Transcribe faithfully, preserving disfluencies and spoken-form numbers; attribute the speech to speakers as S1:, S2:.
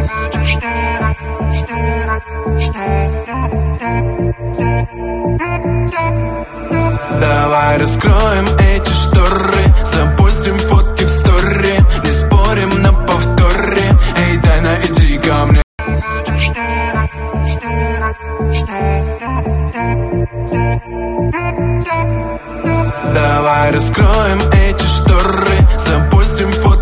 S1: Давай раскроем эти шторы, запустим фотки в стори, не спорим на повторе. Эй, Дайна, иди ко мне. Давай раскроем эти шторы, запустим фотки.